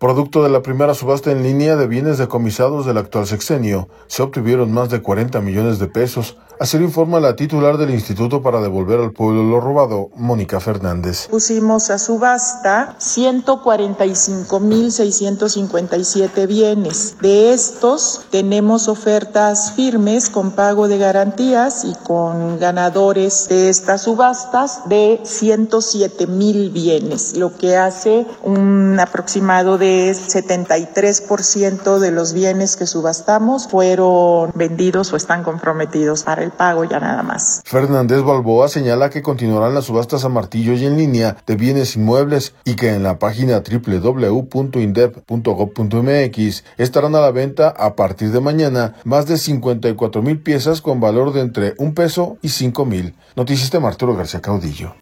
Producto de la primera subasta en línea de bienes decomisados del actual sexenio, se obtuvieron más de 40 millones de pesos. Así lo informa la titular del Instituto para Devolver al Pueblo lo Robado, Mónica Fernández. Pusimos a subasta 145,657 bienes. De estos tenemos ofertas firmes con pago de garantías y con ganadores de estas subastas de 107,000 bienes, lo que hace un aproximado de 73% de los bienes que subastamos fueron vendidos o están comprometidos para el pago ya nada más. Fernández Balboa señala que continuarán las subastas a martillo y en línea de bienes inmuebles y que en la página www.indep.gov.mx estarán a la venta a partir de mañana más de 54,000 piezas con valor de entre $1 y $5,000. Noticias de Arturo García Caudillo.